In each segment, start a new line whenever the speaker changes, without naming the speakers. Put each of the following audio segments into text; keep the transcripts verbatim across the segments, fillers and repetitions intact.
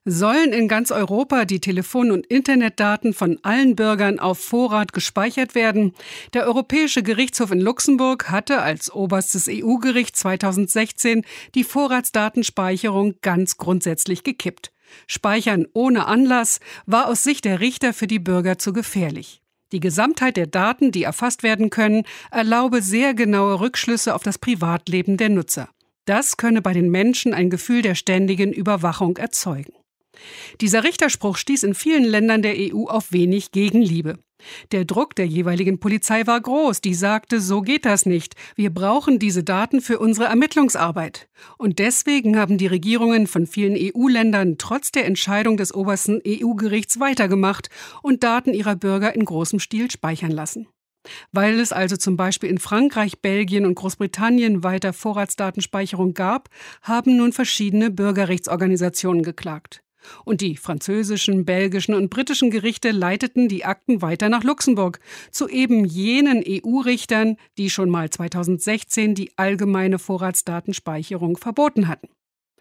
Sollen in ganz Europa die Telefon- und Internetdaten von allen Bürgern auf Vorrat gespeichert werden? Der Europäische Gerichtshof in Luxemburg hatte als oberstes E U-Gericht zweitausendsechzehn die Vorratsdatenspeicherung ganz grundsätzlich gekippt. Speichern ohne Anlass war aus Sicht der Richter für die Bürger zu gefährlich. Die Gesamtheit der Daten, die erfasst werden können, erlaube sehr genaue Rückschlüsse auf das Privatleben der Nutzer. Das könne bei den Menschen ein Gefühl der ständigen Überwachung erzeugen. Dieser Richterspruch stieß in vielen Ländern der E U auf wenig Gegenliebe. Der Druck der jeweiligen Polizei war groß, die sagte, so geht das nicht. Wir brauchen diese Daten für unsere Ermittlungsarbeit. Und deswegen haben die Regierungen von vielen E U-Ländern trotz der Entscheidung des obersten E U-Gerichts weitergemacht und Daten ihrer Bürger in großem Stil speichern lassen. Weil es also zum Beispiel in Frankreich, Belgien und Großbritannien weiter Vorratsdatenspeicherung gab, haben nun verschiedene Bürgerrechtsorganisationen geklagt. Und die französischen, belgischen und britischen Gerichte leiteten die Akten weiter nach Luxemburg, zu eben jenen E U-Richtern, die schon mal zweitausendsechzehn die allgemeine Vorratsdatenspeicherung verboten hatten.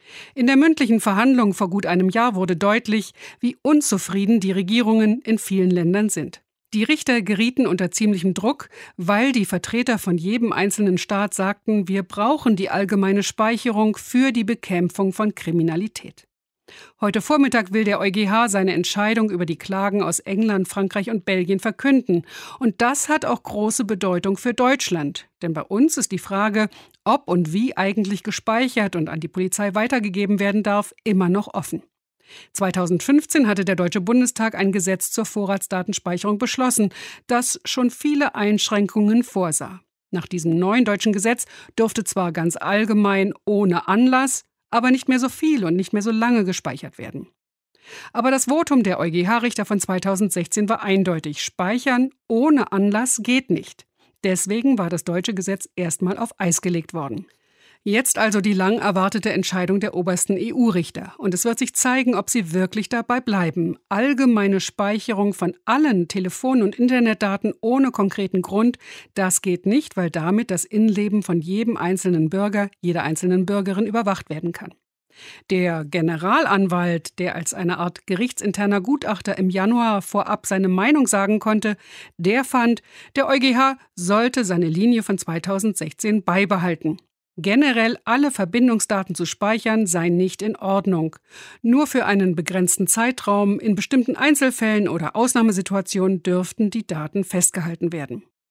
In der mündlichen Verhandlung vor gut einem Jahr wurde deutlich, wie unzufrieden die Regierungen in vielen Ländern sind. Die Richter gerieten unter ziemlichem Druck, weil die Vertreter von jedem einzelnen Staat sagten, wir brauchen die allgemeine Speicherung für die Bekämpfung von Kriminalität. Heute Vormittag will der EuGH seine Entscheidung über die Klagen aus England, Frankreich und Belgien verkünden. Und das hat auch große Bedeutung für Deutschland. Denn bei uns ist die Frage, ob und wie eigentlich gespeichert und an die Polizei weitergegeben werden darf, immer noch offen. zweitausendfünfzehn hatte der Deutsche Bundestag ein Gesetz zur Vorratsdatenspeicherung beschlossen, das schon viele Einschränkungen vorsah. Nach diesem neuen deutschen Gesetz durfte zwar ganz allgemein ohne Anlass, aber nicht mehr so viel und nicht mehr so lange gespeichert werden. Aber das Votum der EuGH-Richter von zweitausendsechzehn war eindeutig. Speichern ohne Anlass geht nicht. Deswegen war das deutsche Gesetz erstmal auf Eis gelegt worden. Jetzt also die lang erwartete Entscheidung der obersten E U-Richter. Und es wird sich zeigen, ob sie wirklich dabei bleiben. Allgemeine Speicherung von allen Telefon- und Internetdaten ohne konkreten Grund, das geht nicht, weil damit das Innenleben von jedem einzelnen Bürger, jeder einzelnen Bürgerin überwacht werden kann. Der Generalanwalt, der als eine Art gerichtsinterner Gutachter im Januar vorab seine Meinung sagen konnte, der fand, der EuGH sollte seine Linie von zweitausendsechzehn beibehalten. Generell alle Verbindungsdaten zu speichern sei nicht in Ordnung. Nur für einen begrenzten Zeitraum, in bestimmten Einzelfällen oder Ausnahmesituationen dürften die Daten festgehalten werden.